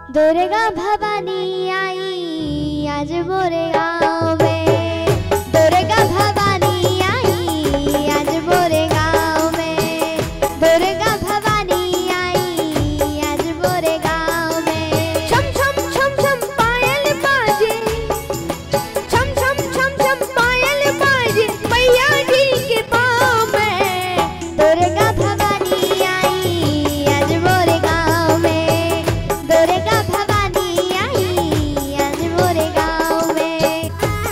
दुर्गा भवानी आई आज मोरे गाँव में, दुर्गा भवानी आई आज मोरे गाँव में, दुर्गा भवानी आई आज मोरे गाँव में। छम छम छम छम पायल बाजे, छम छम छम छम पायल बाजे मैया जी के पाँव में। दुर्गा भवानी आई आज मोरे गाँव में, दुर्गा भवानी आई आज मोरे गाँव में।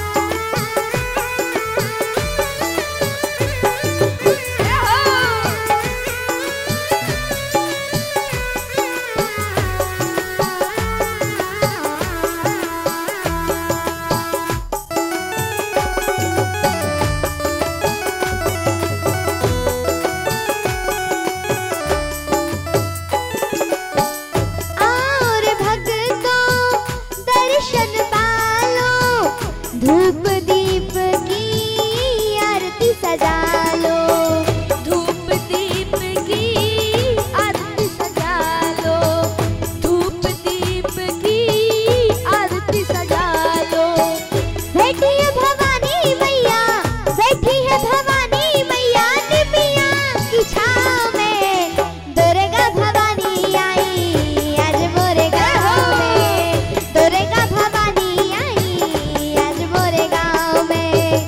और भक्तों दर्शन पालो, धूप दीप की आरती सजा लो, धूप दीप की आरती सजा लो, धूप दीप की आरती सजा लो। बैठी है भवानी मैया, बैठी है भवानी मैया निमिया की छाँव में। दुर्गा भवानी आई आज मोरे गाँव में, दुर्गा भवानी आई आज मोरे गाँव में।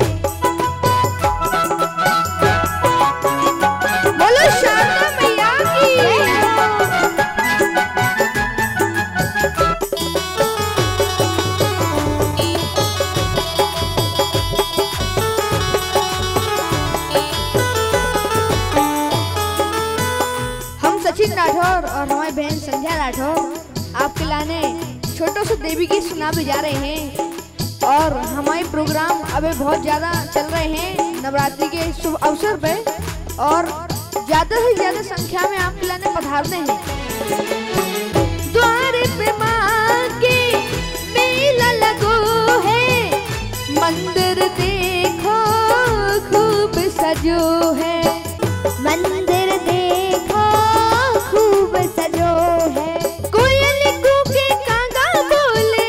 बोलो शारदा मैया की। हम सचिन राठौर और हमारी बहन संध्या राठौर आपके लाने छोटो से देवी गीत सुना भी जा रहे हैं। और हमारे प्रोग्राम अभी बहुत ज़्यादा चल रहे हैं नवरात्रि के शुभ अवसर पे, और ज़्यादा से ज़्यादा संख्या में आपके लाने पधारते हैं। द्वार पे माँ के मेला लगो है, मंदिर देखो खूब सजो है, मंदिर देखो खूब सजो है। कोयल कूके कागा बोले,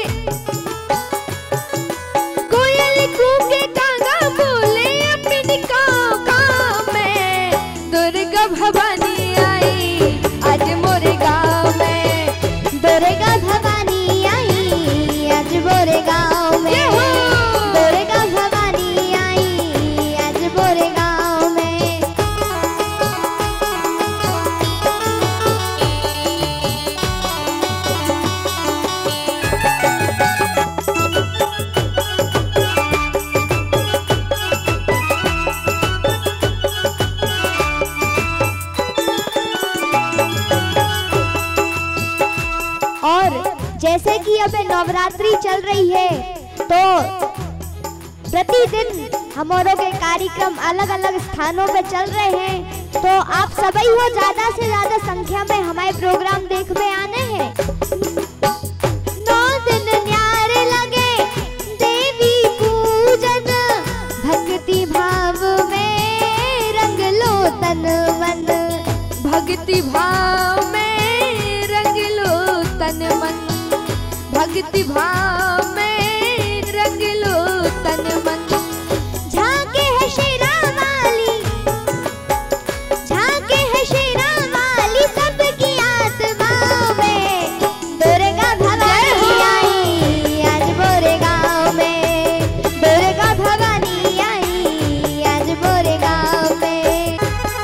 कोयल कूके कागा बोले अपनी काका में। दुर्गा भवानी आई आज मोरे गाँव में, दुर्गा भवानी आई आज मोरे गाँव में, दुर्गा भवानी आई आज मोरे गाँव में। और जैसे कि अबे नवरात्रि चल रही है, तो प्रतिदिन हमारों के कार्यक्रम अलग अलग स्थानों पे चल रहे हैं। तो आप सभी हो ज्यादा से ज्यादा संख्या में हमारे प्रोग्राम देखने आने हैं। 9 दिन न्यारे लगे देवी पूजन, भक्ति भाव में रंग लो तन मन, भक्ति भाव में रंग लो तन मन, भक्ति भाव में रंग लो तन मन। झांके है शेरा वाली, झांके है शेरा वाली सबकी आत्माओं में। दुर्गा भवानी आई आज मोरे गाँव में, दुर्गा भवानी आई आज मोरे गाँव में।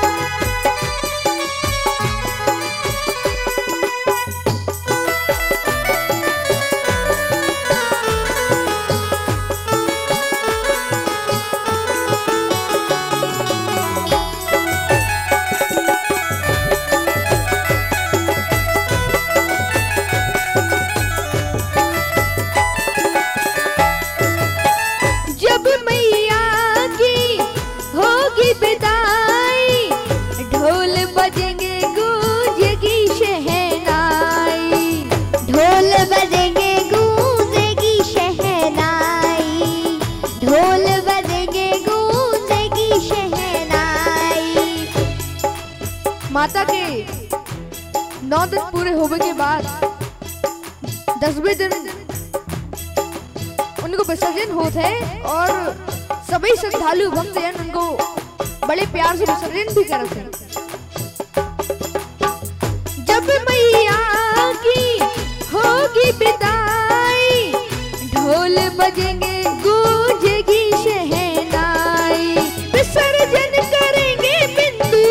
जब मैया की होगी विदाई, ढोल बजेंगे गूंजेगी शहनाई, ढोल बजेंगे गूंजेगी शहनाई, ढोल बजेंगे गूंजेगी शहनाई। माता के 9 दिन पूरे होने के बाद 10वें दिन उनको विसर्जन होता है और सभी श्रद्धालु भक्तजन उनको बड़े प्यार से विसर्जन भी करते हैं। जब मैया की होगी विदाई, ढोल बजेंगे गूंजेगी शहनाई, विसर्जन करेंगे बिंदु,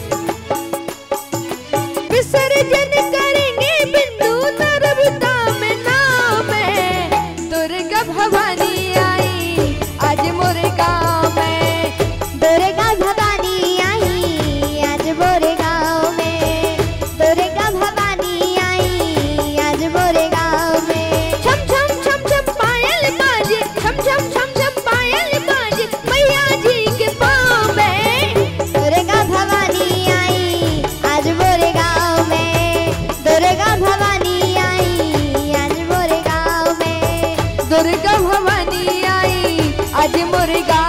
विसर्जन करेंगे बिंदु नर्मदा में नाम है। दुर्गा भवानी आई आज मोरे गाँव में, दुर्गा भवानी आई आज मोरे गाँव में, दुर्गा भवानी आई आज मोरे गाँव में। छम छम छम छम पायल बाजे, छम छम छम छम पायल बाजे मैया जी के पाँव में। दुर्गा भवानी आई आज मोरे गाँव में, दुर्गा भवानी आई आज मोरे गाँव में, दुर्गा भवानी आई आज मोरे गाँव